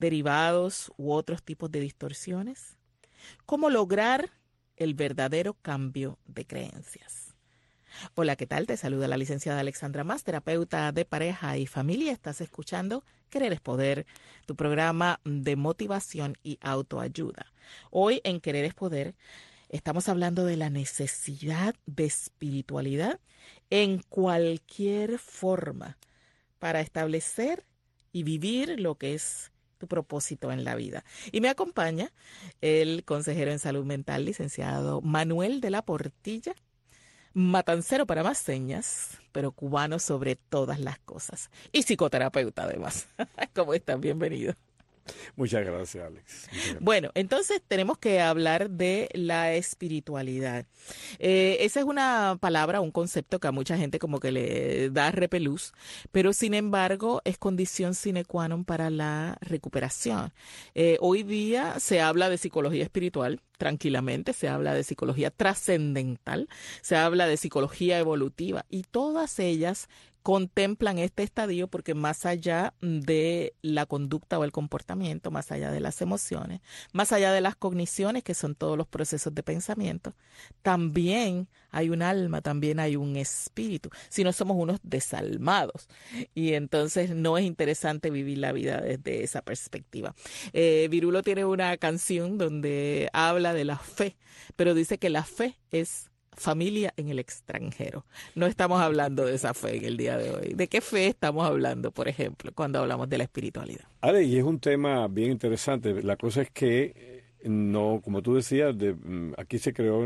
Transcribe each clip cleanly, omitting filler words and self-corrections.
derivados u otros tipos de distorsiones? ¿Cómo lograr el verdadero cambio de creencias? Hola, ¿qué tal? Te saluda la licenciada Alexandra Mas, terapeuta de pareja y familia. Estás escuchando Querer es Poder, tu programa de motivación y autoayuda. Hoy en Querer es Poder estamos hablando de la necesidad de espiritualidad en cualquier forma para establecer y vivir lo que es tu propósito en la vida. Y me acompaña el consejero en salud mental, licenciado Manuel de la Portilla, matancero para más señas, pero cubano sobre todas las cosas. Y psicoterapeuta además. ¿Cómo estás? Bienvenido. Muchas gracias, Alex. Muchas gracias. Bueno, entonces tenemos que hablar de la espiritualidad. Esa es una palabra, un concepto que a mucha gente como que le da repelús, pero sin embargo es condición sine qua non para la recuperación. Hoy día se habla de psicología espiritual, tranquilamente, se habla de psicología trascendental, se habla de psicología evolutiva y todas ellas contemplan este estadio porque más allá de la conducta o el comportamiento, más allá de las emociones, más allá de las cogniciones, que son todos los procesos de pensamiento, también hay un alma, también hay un espíritu, si no somos unos desalmados. Y entonces no es interesante vivir la vida desde esa perspectiva. Virulo tiene una canción donde habla de la fe, pero dice que la fe es familia en el extranjero. No estamos hablando de esa fe en el día de hoy. ¿De qué fe estamos hablando, por ejemplo, cuando hablamos de la espiritualidad? Ale, y es un tema bien interesante. La cosa es que, no, como tú decías, aquí se creó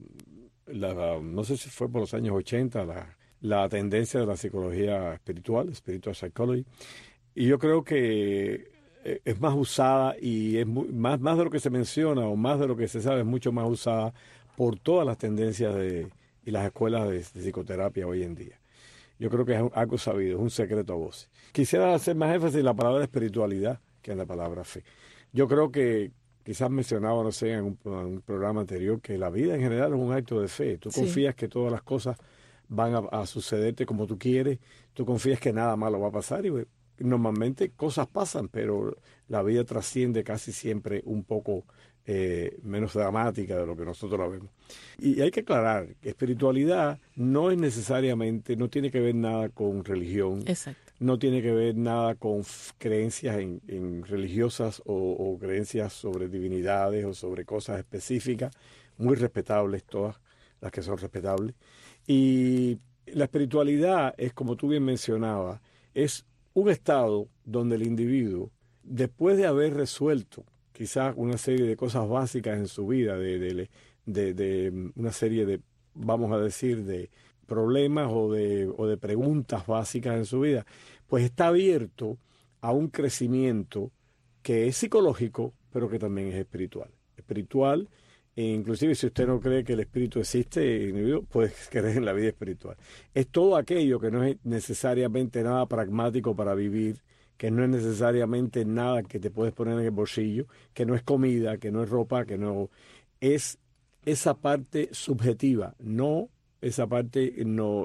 no sé si fue por los años 80, la tendencia de la psicología espiritual, spiritual psychology, y yo creo que es más usada y es más de lo que se menciona o más de lo que se sabe, es mucho más usada por todas las tendencias y las escuelas de psicoterapia hoy en día. Yo creo que es algo sabido, es un secreto a voces. Quisiera hacer más énfasis en la palabra espiritualidad que en la palabra fe. Yo creo que quizás mencionaba, no sé, en un programa anterior, que la vida en general es un acto de fe. Tú confías que todas las cosas van a sucederte como tú quieres, tú confías que nada malo va a pasar y normalmente cosas pasan, pero la vida trasciende casi siempre un poco menos dramática de lo que nosotros la vemos. Y hay que aclarar que espiritualidad no es necesariamente, no tiene que ver nada con religión. Exacto. No tiene que ver nada con creencias en religiosas o creencias sobre divinidades o sobre cosas específicas, muy respetables todas las que son respetables. Y la espiritualidad es, como tú bien mencionabas, es un estado donde el individuo, después de haber resuelto quizás una serie de cosas básicas en su vida, de una serie de, vamos a decir, de problemas o de preguntas básicas en su vida, pues está abierto a un crecimiento que es psicológico, pero que también es espiritual. Espiritual, inclusive si usted no cree que el espíritu existe, puede creer en la vida espiritual. Es todo aquello que no es necesariamente nada pragmático para vivir, que no es necesariamente nada que te puedes poner en el bolsillo, que no es comida, que no es ropa, que no es esa parte subjetiva, no esa parte no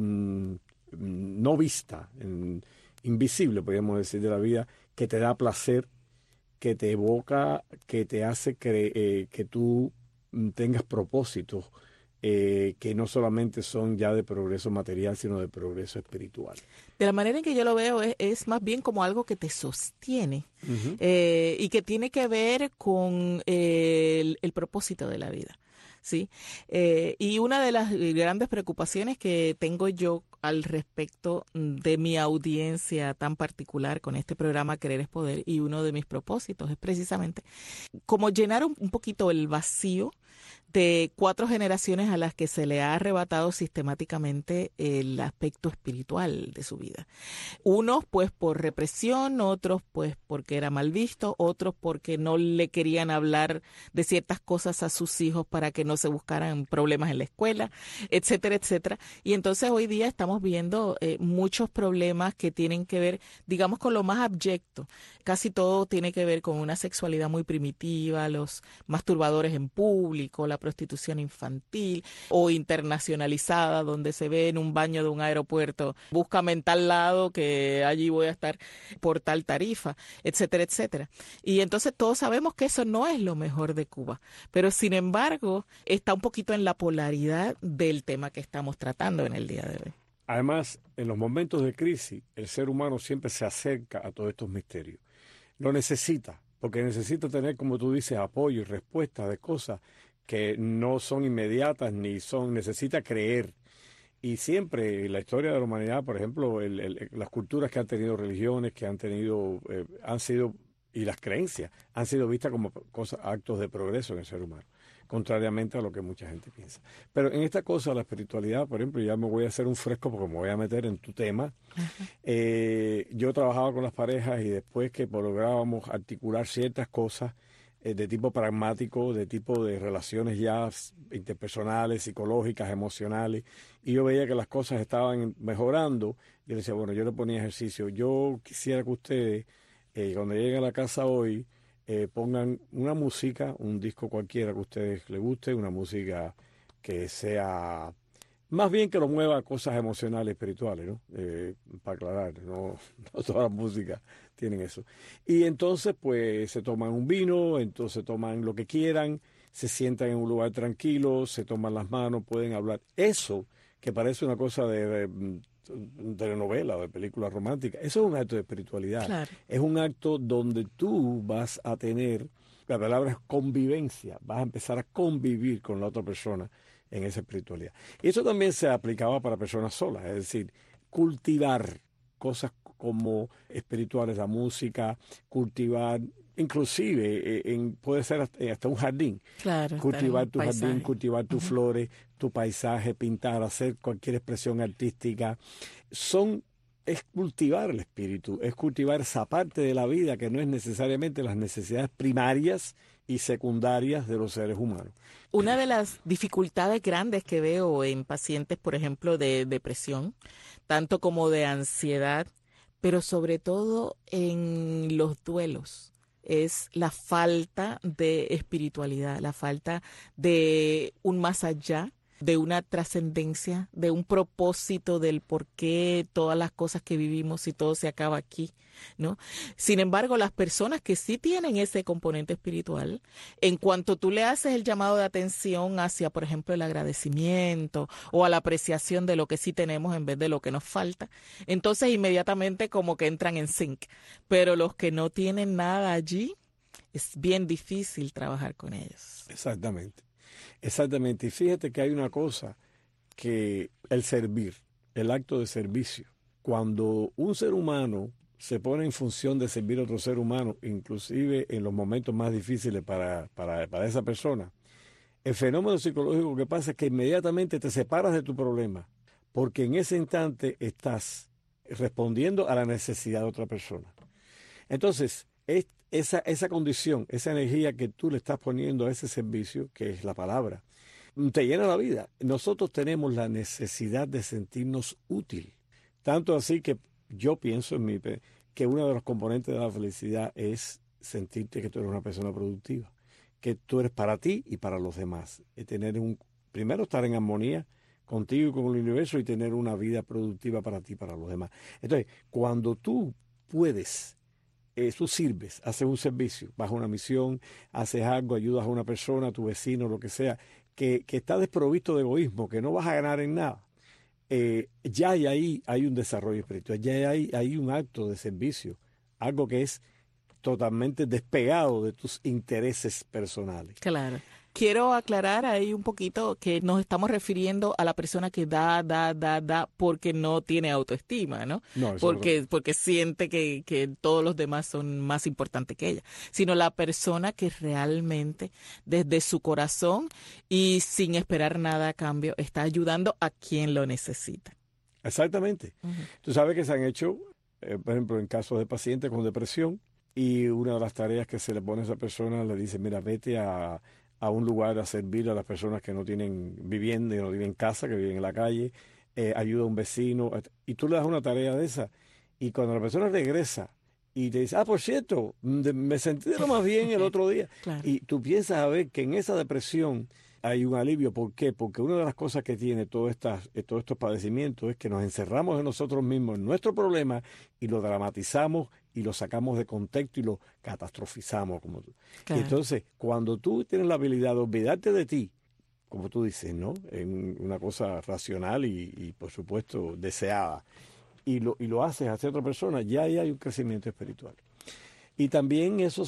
vista, invisible, podríamos decir, de la vida, que te da placer, que te evoca, que te hace que tú tengas propósitos que no solamente son ya de progreso material, sino de progreso espiritual. De la manera en que yo lo veo es más bien como algo que te sostiene y que tiene que ver con el propósito de la vida. ¿Sí? Y una de las grandes preocupaciones que tengo yo al respecto de mi audiencia tan particular con este programa Querer es Poder, y uno de mis propósitos es precisamente como llenar un poquito el vacío de 4 generaciones a las que se le ha arrebatado sistemáticamente el aspecto espiritual de su vida. Unos pues por represión, otros pues porque era mal visto, otros porque no le querían hablar de ciertas cosas a sus hijos para que no se buscaran problemas en la escuela, etcétera, etcétera. Y entonces hoy día estamos viendo muchos problemas que tienen que ver, digamos, con lo más abyecto. Casi todo tiene que ver con una sexualidad muy primitiva, los masturbadores en público, doméstico, la prostitución infantil o internacionalizada, donde se ve en un baño de un aeropuerto, búscame en tal lado que allí voy a estar por tal tarifa, etcétera, etcétera. Y entonces todos sabemos que eso no es lo mejor de Cuba, pero sin embargo está un poquito en la polaridad del tema que estamos tratando en el día de hoy. Además, en los momentos de crisis, el ser humano siempre se acerca a todos estos misterios. Lo necesita, porque necesita tener, como tú dices, apoyo y respuesta de cosas que no son inmediatas ni son, necesita creer. Y siempre la historia de la humanidad, por ejemplo, las culturas que han tenido religiones, que han tenido, han sido, y las creencias, han sido vistas como cosas, actos de progreso en el ser humano, contrariamente a lo que mucha gente piensa. Pero en esta cosa, la espiritualidad, por ejemplo, ya me voy a hacer un fresco porque me voy a meter en tu tema. Yo trabajaba con las parejas y después que lográbamos articular ciertas cosas de tipo pragmático, de tipo de relaciones ya interpersonales, psicológicas, emocionales, y yo veía que las cosas estaban mejorando, yo le decía, bueno, yo le ponía ejercicio, yo quisiera que ustedes, cuando lleguen a la casa hoy, pongan una música, un disco cualquiera que a ustedes les guste, una música que sea más bien que lo mueva a cosas emocionales, espirituales, ¿no? Para aclarar, no, no todas las músicas tienen eso. Y entonces, pues, se toman un vino, entonces toman lo que quieran, se sientan en un lugar tranquilo, se toman las manos, pueden hablar. Eso, que parece una cosa de novela o de película romántica, eso es un acto de espiritualidad. Claro. Es un acto donde tú vas a tener, la palabra es convivencia, vas a empezar a convivir con la otra persona en esa espiritualidad. Y eso también se aplicaba para personas solas, es decir, cultivar cosas como espirituales, la música, cultivar, inclusive puede ser hasta un jardín, Claro, cultivar tu paisaje. jardín, cultivar tus flores, tu paisaje, pintar, hacer cualquier expresión artística, es cultivar el espíritu, es cultivar esa parte de la vida que no es necesariamente las necesidades primarias y secundarias de los seres humanos. Una de las dificultades grandes que veo en pacientes, por ejemplo, de depresión, tanto como de ansiedad, pero sobre todo en los duelos, es la falta de espiritualidad, la falta de un más allá, de una trascendencia, de un propósito del por qué todas las cosas que vivimos y todo se acaba aquí, ¿no? Sin embargo, las personas que sí tienen ese componente espiritual, en cuanto tú le haces el llamado de atención hacia, por ejemplo, el agradecimiento o a la apreciación de lo que sí tenemos en vez de lo que nos falta, entonces inmediatamente como que entran en sync. Pero los que no tienen nada allí, es bien difícil trabajar con ellos. Exactamente. Exactamente. Y fíjate que hay una cosa, que el servir, el acto de servicio, cuando un ser humano se pone en función de servir a otro ser humano, inclusive en los momentos más difíciles para esa persona, el fenómeno psicológico que pasa es que inmediatamente te separas de tu problema, porque en ese instante estás respondiendo a la necesidad de otra persona. Entonces, esa condición, esa energía que tú le estás poniendo a ese servicio, que es la palabra, te llena la vida. Nosotros tenemos la necesidad de sentirnos útil. Tanto así que yo pienso que uno de los componentes de la felicidad es sentirte que tú eres una persona productiva, que tú eres para ti y para los demás. Y primero estar en armonía contigo y con el universo y tener una vida productiva para ti y para los demás. Entonces, cuando tú puedes, tú sirves, haces un servicio, vas a una misión, haces algo, ayudas a una persona, a tu vecino, lo que sea, que está desprovisto de egoísmo, que no vas a ganar en nada, ya hay un desarrollo espiritual, ya hay un acto de servicio, algo que es totalmente despegado de tus intereses personales. Claro. Quiero aclarar ahí un poquito que nos estamos refiriendo a la persona que da porque no tiene autoestima, ¿no? No, Porque siente que todos los demás son más importantes que ella, sino la persona que realmente desde su corazón y sin esperar nada a cambio está ayudando a quien lo necesita. Exactamente. Uh-huh. Tú sabes que se han hecho, por ejemplo, en casos de pacientes con depresión, y una de las tareas que se le pone a esa persona le dice, mira, vete a un lugar a servir a las personas que no tienen vivienda, que no tienen casa, que viven en la calle, ayuda a un vecino, y tú le das una tarea de esa, y cuando la persona regresa y te dice, por cierto, me sentí de lo más bien el otro día. Claro. Y tú piensas a ver que en esa depresión hay un alivio. ¿Por qué? Porque una de las cosas que tiene todos estos padecimientos es que nos encerramos en nosotros mismos, en nuestro problema, y lo dramatizamos y lo sacamos de contexto y lo catastrofizamos. Y Claro. entonces, cuando tú tienes la habilidad de olvidarte de ti, como tú dices, ¿no? En una cosa racional y por supuesto, deseada, y lo haces hacia otra persona, ya ahí hay un crecimiento espiritual. Y también eso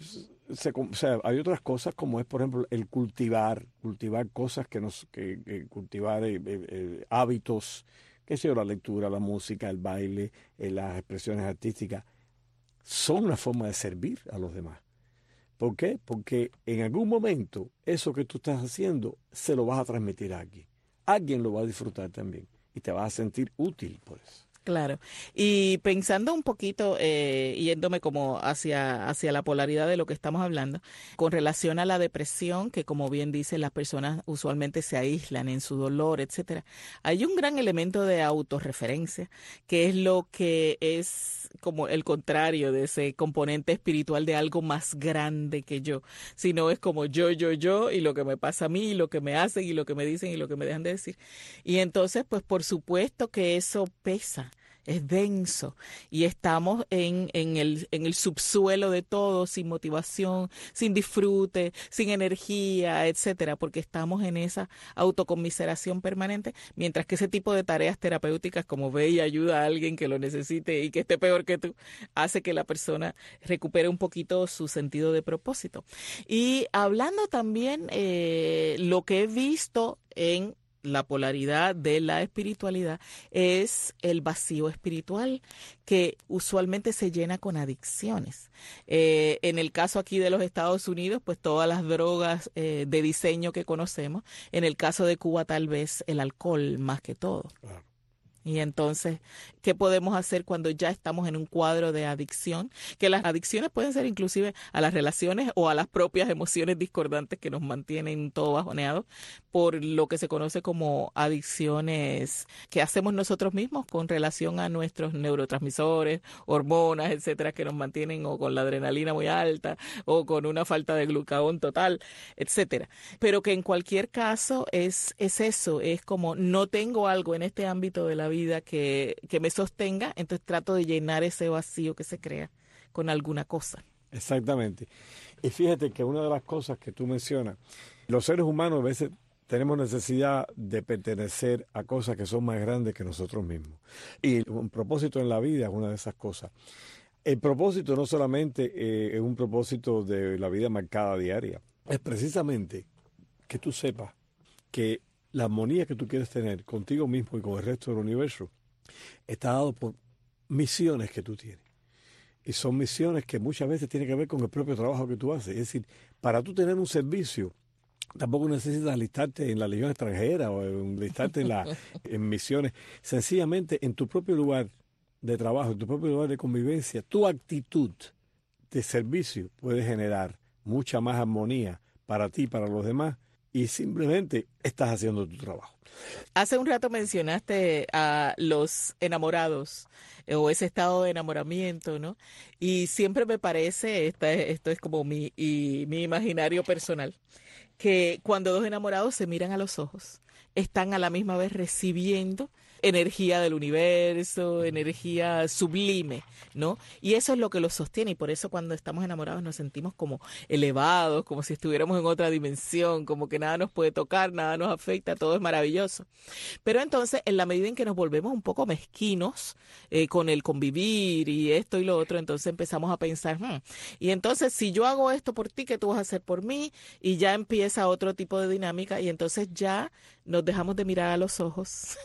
o sea, hay otras cosas como es, por ejemplo, el cultivar cosas cultivar hábitos, qué sé yo, la lectura, la música, el baile, las expresiones artísticas, son una forma de servir a los demás. ¿Por qué? Porque en algún momento eso que tú estás haciendo se lo vas a transmitir a alguien. Alguien lo va a disfrutar también y te vas a sentir útil por eso. Claro. Y pensando un poquito, yéndome como hacia la polaridad de lo que estamos hablando, con relación a la depresión, que como bien dice, las personas usualmente se aíslan en su dolor, etcétera. Hay un gran elemento de autorreferencia, que es lo que es como el contrario de ese componente espiritual de algo más grande que yo, sino es como yo, y lo que me pasa a mí, y lo que me hacen, y lo que me dicen, y lo que me dejan de decir. Y entonces, pues por supuesto que eso pesa. Es denso y estamos en el subsuelo de todo, sin motivación, sin disfrute, sin energía, etcétera, porque estamos en esa autoconmiseración permanente, mientras que ese tipo de tareas terapéuticas como ve y ayuda a alguien que lo necesite y que esté peor que tú, hace que la persona recupere un poquito su sentido de propósito. Y hablando también lo que he visto en la polaridad de la espiritualidad es el vacío espiritual que usualmente se llena con adicciones. En el caso aquí de los Estados Unidos, pues todas las drogas de diseño que conocemos. En el caso de Cuba, tal vez el alcohol más que todo. Claro. Y entonces, ¿qué podemos hacer cuando ya estamos en un cuadro de adicción? Que las adicciones pueden ser inclusive a las relaciones o a las propias emociones discordantes que nos mantienen todo bajoneados por lo que se conoce como adicciones que hacemos nosotros mismos con relación a nuestros neurotransmisores, hormonas, etcétera, que nos mantienen o con la adrenalina muy alta o con una falta de glucagón total, etcétera. Pero que en cualquier caso es eso, es como no tengo algo en este ámbito de la vida que me sostenga, entonces trato de llenar ese vacío que se crea con alguna cosa. Exactamente. Y fíjate que una de las cosas que tú mencionas, los seres humanos a veces tenemos necesidad de pertenecer a cosas que son más grandes que nosotros mismos. Y un propósito en la vida es una de esas cosas. El propósito no solamente es un propósito de la vida marcada diaria, es precisamente que tú sepas que la armonía que tú quieres tener contigo mismo y con el resto del universo está dado por misiones que tú tienes. Y son misiones que muchas veces tienen que ver con el propio trabajo que tú haces. Es decir, para tú tener un servicio, tampoco necesitas alistarte en la Legión extranjera o alistarte en misiones. Sencillamente, en tu propio lugar de trabajo, en tu propio lugar de convivencia, tu actitud de servicio puede generar mucha más armonía para ti y para los demás, y simplemente estás haciendo tu trabajo. Hace un rato mencionaste a los enamorados o ese estado de enamoramiento, ¿no? Y siempre me parece, esto es como mi imaginario personal, que cuando dos enamorados se miran a los ojos, están a la misma vez recibiendo energía del universo, energía sublime, ¿no? Y eso es lo que los sostiene y por eso cuando estamos enamorados nos sentimos como elevados, como si estuviéramos en otra dimensión, como que nada nos puede tocar, nada nos afecta, todo es maravilloso. Pero entonces, en la medida en que nos volvemos un poco mezquinos con el convivir y esto y lo otro, entonces empezamos a pensar, y entonces si yo hago esto por ti, ¿qué tú vas a hacer por mí? Y ya empieza otro tipo de dinámica y entonces ya nos dejamos de mirar a los ojos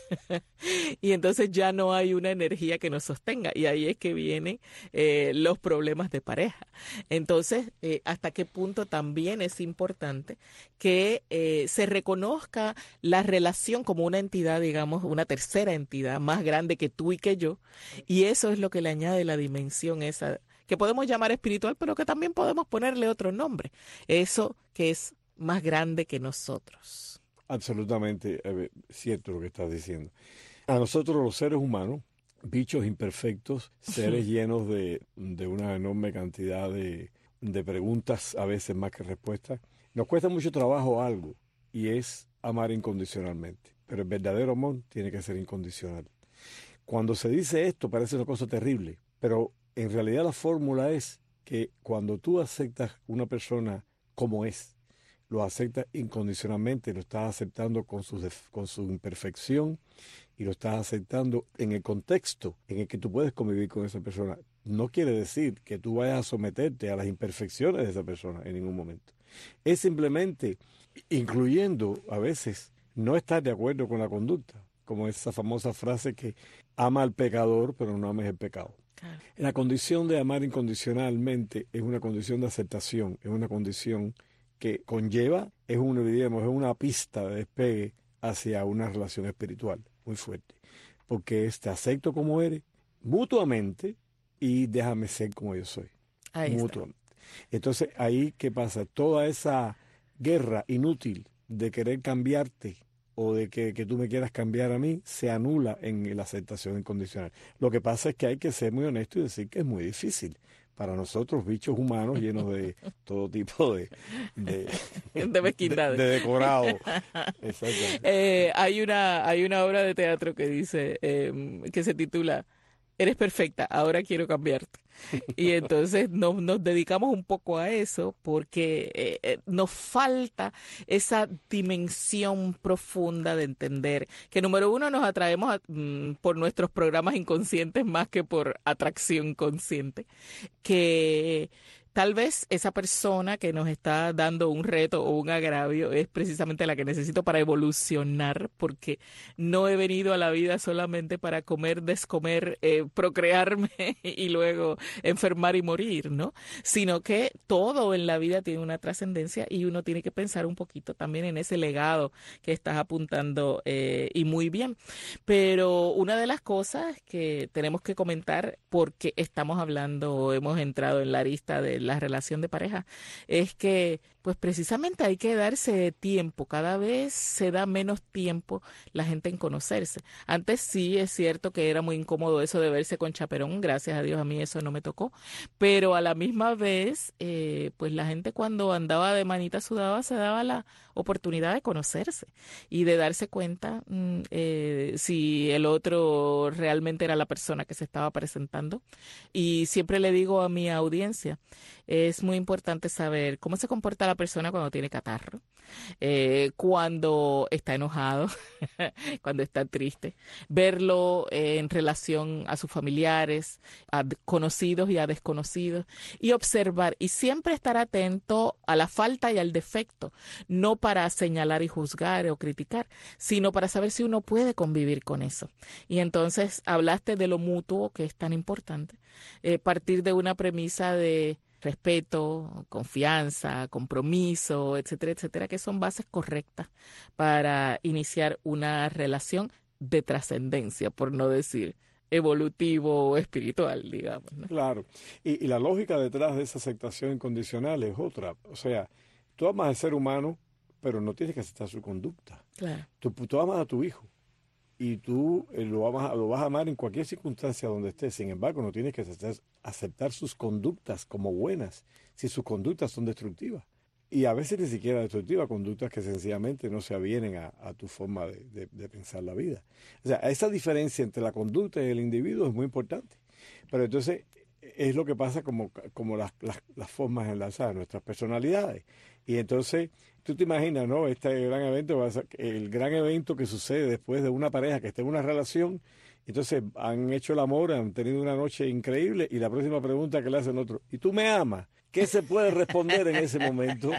y entonces ya no hay una energía que nos sostenga y ahí es que vienen los problemas de pareja. Entonces, ¿hasta qué punto también es importante que se reconozca la relación como una entidad, digamos, una tercera entidad más grande que tú y que yo? Y eso es lo que le añade la dimensión esa que podemos llamar espiritual, pero que también podemos ponerle otro nombre. Eso que es más grande que nosotros. Absolutamente cierto lo que estás diciendo. A nosotros los seres humanos bichos imperfectos, seres llenos de una enorme cantidad de preguntas, a veces más que respuestas. Nos cuesta mucho trabajo algo, y es amar incondicionalmente. Pero el verdadero amor tiene que ser incondicional. Cuando se dice esto parece una cosa terrible, pero en realidad la fórmula es que cuando tú aceptas una persona como es, lo aceptas incondicionalmente, lo estás aceptando con su imperfección y lo estás aceptando en el contexto en el que tú puedes convivir con esa persona. No quiere decir que tú vayas a someterte a las imperfecciones de esa persona en ningún momento. Es simplemente incluyendo a veces no estar de acuerdo con la conducta, como esa famosa frase que ama al pecador pero no ames el pecado. Claro. La condición de amar incondicionalmente es una condición de aceptación, es una condición que conlleva, es una pista de despegue hacia una relación espiritual muy fuerte, porque te acepto como eres mutuamente y déjame ser como yo soy, Ahí está. mutuamente. Entonces ahí, ¿qué pasa? Toda esa guerra inútil de querer cambiarte o de que tú me quieras cambiar a mí, se anula en la aceptación incondicional. Lo que pasa es que hay que ser muy honesto y decir que es muy difícil para nosotros, bichos humanos llenos de todo tipo de, De mezquindades. de decorado. Exactamente. Hay una obra de teatro que dice, que se titula Eres perfecta, ahora quiero cambiarte. Y entonces nos dedicamos un poco a eso porque nos falta esa dimensión profunda de entender que, número uno, nos atraemos por nuestros programas inconscientes más que por atracción consciente. Que tal vez esa persona que nos está dando un reto o un agravio es precisamente la que necesito para evolucionar, porque no he venido a la vida solamente para comer, descomer, procrearme y luego enfermar y morir, ¿no? Sino que todo en la vida tiene una trascendencia y uno tiene que pensar un poquito también en ese legado que estás apuntando, y muy bien. Pero una de las cosas que tenemos que comentar, porque estamos hablando, hemos entrado en la arista de la relación de pareja, es que pues precisamente hay que darse tiempo. Cada vez se da menos tiempo la gente en conocerse. Antes sí es cierto que era muy incómodo eso de verse con chaperón, gracias a Dios a mí eso no me tocó, pero a la misma vez pues la gente cuando andaba de manita sudada se daba la oportunidad de conocerse y de darse cuenta si el otro realmente era la persona que se estaba presentando. Y siempre le digo a mi audiencia, es muy importante saber cómo se comporta la persona cuando tiene catarro, cuando está enojado, cuando está triste, verlo en relación a sus familiares, a conocidos y a desconocidos, y observar y siempre estar atento a la falta y al defecto, no para señalar y juzgar o criticar, sino para saber si uno puede convivir con eso. Y entonces hablaste de lo mutuo, que es tan importante, partir de una premisa de respeto, confianza, compromiso, etcétera, etcétera, que son bases correctas para iniciar una relación de trascendencia, por no decir evolutivo o espiritual, digamos, ¿no? Claro. Y la lógica detrás de esa aceptación incondicional es otra. O sea, tú amas al ser humano, pero no tienes que aceptar su conducta. Claro. Tú amas a tu hijo y tú lo vas a amar en cualquier circunstancia donde estés. Sin embargo, no tienes que aceptar sus conductas como buenas si sus conductas son destructivas. Y a veces ni siquiera destructivas, conductas que sencillamente no se avienen a tu forma de pensar la vida. O sea, esa diferencia entre la conducta y el individuo es muy importante. Pero entonces es lo que pasa como las formas enlazadas, nuestras personalidades. Y entonces tú te imaginas, ¿no? Este gran evento va a ser el gran evento que sucede después de una pareja que está en una relación. Entonces han hecho el amor, han tenido una noche increíble y la próxima pregunta que le hacen otro, ¿y tú me amas? ¿Qué se puede responder en ese momento?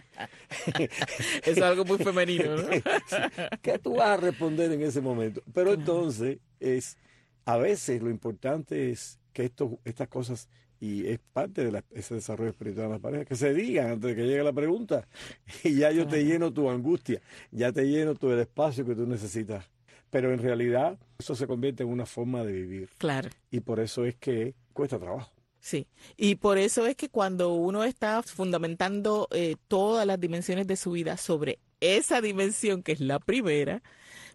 Eso es algo muy femenino, ¿no? ¿Qué tú vas a responder en ese momento? Pero entonces a veces lo importante es que estas cosas, y es parte de ese desarrollo espiritual de la pareja, que se digan antes de que llegue la pregunta. Y ya yo te lleno tu angustia, ya te lleno todo el espacio que tú necesitas. Pero en realidad eso se convierte en una forma de vivir. Claro. Y por eso es que cuesta trabajo. Sí, y por eso es que cuando uno está fundamentando todas las dimensiones de su vida sobre esa dimensión que es la primera,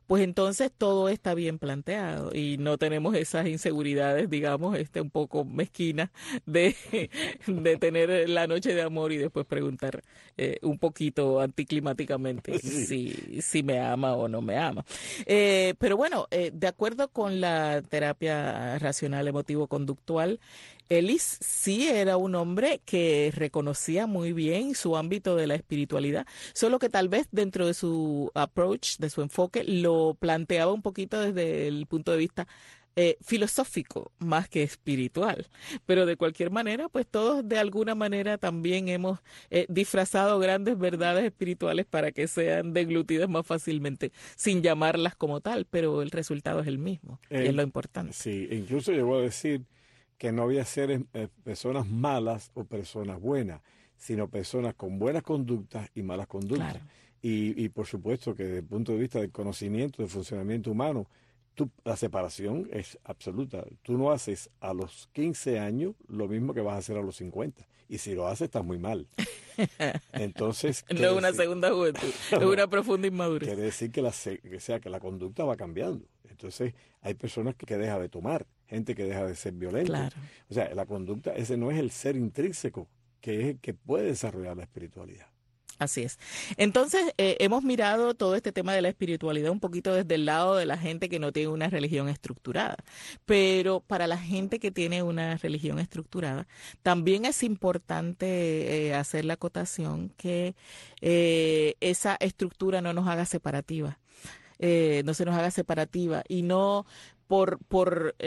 pues entonces todo está bien planteado y no tenemos esas inseguridades, digamos, un poco mezquinas de tener la noche de amor y después preguntar un poquito anticlimáticamente si me ama o no me ama. Pero bueno, de acuerdo con la terapia racional emotivo-conductual, Ellis sí era un hombre que reconocía muy bien su ámbito de la espiritualidad, solo que tal vez dentro de su approach, de su enfoque, lo planteaba un poquito desde el punto de vista filosófico más que espiritual. Pero de cualquier manera, pues todos de alguna manera también hemos disfrazado grandes verdades espirituales para que sean deglutidas más fácilmente, sin llamarlas como tal, pero el resultado es el mismo, y es lo importante. Sí, incluso llegó a decir que no había seres, personas malas o personas buenas, sino personas con buenas conductas y malas conductas. Claro. Y por supuesto que desde el punto de vista del conocimiento, del funcionamiento humano, la separación es absoluta. Tú no haces a los 15 años lo mismo que vas a hacer a los 50. Y si lo haces, estás muy mal. Entonces, no es una segunda juventud, es una profunda inmadurez. Quiere decir que la conducta va cambiando. Entonces, hay personas que dejan de tomar, gente que deja de ser violenta. Claro. O sea, la conducta, ese no es el ser intrínseco, que es el que puede desarrollar la espiritualidad. Así es. Entonces, hemos mirado todo este tema de la espiritualidad un poquito desde el lado de la gente que no tiene una religión estructurada. Pero para la gente que tiene una religión estructurada, también es importante hacer la acotación que esa estructura no nos haga separativa. No se nos haga separativa y no por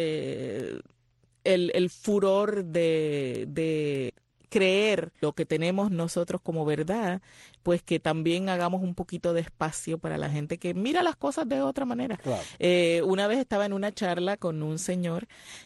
el furor de creer lo que tenemos nosotros como verdad, pues que también hagamos un poquito de espacio para la gente que mira las cosas de otra manera. Claro. Una vez estaba en una charla con un señor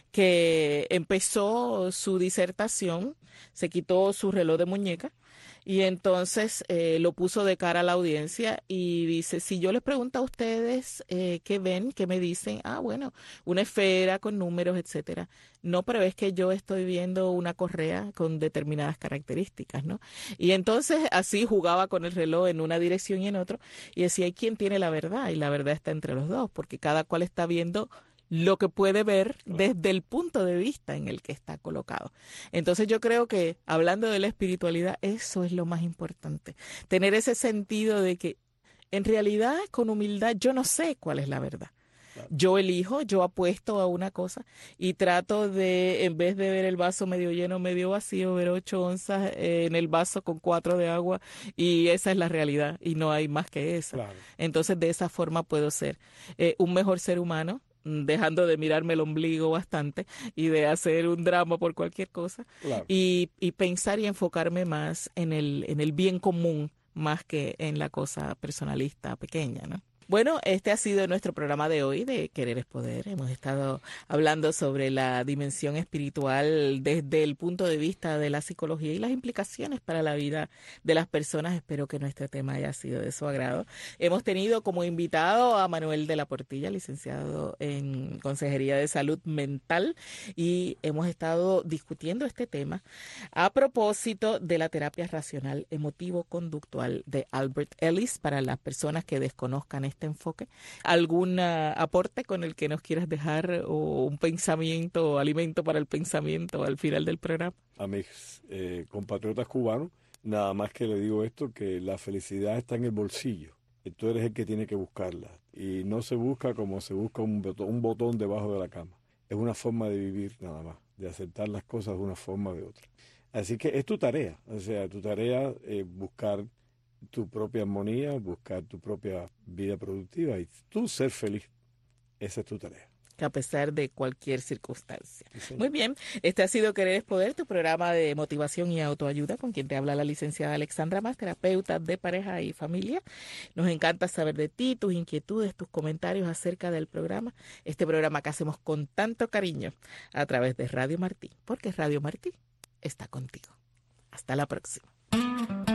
que empezó su disertación, se quitó su reloj de muñeca y entonces lo puso de cara a la audiencia y dice, si yo les pregunto a ustedes qué ven, qué me dicen, bueno, una esfera con números, etcétera. No, pero es que yo estoy viendo una correa con determinadas características, ¿no? Y entonces así jugaba con el reloj en una dirección y en otra y decía, ¿y quién tiene la verdad? Y la verdad está entre los dos, porque cada cual está viendo lo que puede ver desde el punto de vista en el que está colocado. Entonces yo creo que hablando de la espiritualidad, eso es lo más importante. Tener ese sentido de que en realidad con humildad yo no sé cuál es la verdad. Yo elijo, yo apuesto a una cosa y trato de, en vez de ver el vaso medio lleno, medio vacío, ver 8 onzas en el vaso con 4 de agua y esa es la realidad y no hay más que esa. Claro. Entonces de esa forma puedo ser un mejor ser humano, dejando de mirarme el ombligo bastante y de hacer un drama por cualquier cosa. Claro. Y pensar y enfocarme más en el bien común más que en la cosa personalista pequeña, ¿no? Bueno, este ha sido nuestro programa de hoy de Querer es Poder. Hemos estado hablando sobre la dimensión espiritual desde el punto de vista de la psicología y las implicaciones para la vida de las personas. Espero que nuestro tema haya sido de su agrado. Hemos tenido como invitado a Manuel de la Portilla, licenciado en Consejería de Salud Mental, y hemos estado discutiendo este tema a propósito de la terapia racional emotivo-conductual de Albert Ellis. Para las personas que desconozcan este enfoque, ¿algún aporte con el que nos quieras dejar o un pensamiento o alimento para el pensamiento al final del programa? A mis compatriotas cubanos, nada más que le digo esto, que la felicidad está en el bolsillo. Y tú eres el que tiene que buscarla. Y no se busca como se busca un botón debajo de la cama. Es una forma de vivir nada más, de aceptar las cosas de una forma o de otra. Así que es tu tarea, o sea, tu tarea es buscar tu propia armonía, buscar tu propia vida productiva y tú ser feliz. Esa es tu tarea. A pesar de cualquier circunstancia. Sí. Muy bien, este ha sido Querer es Poder, tu programa de motivación y autoayuda, con quien te habla la licenciada Alexandra Mas, terapeuta de pareja y familia. Nos encanta saber de ti, tus inquietudes, tus comentarios acerca del programa. Este programa que hacemos con tanto cariño a través de Radio Martí, porque Radio Martí está contigo. Hasta la próxima.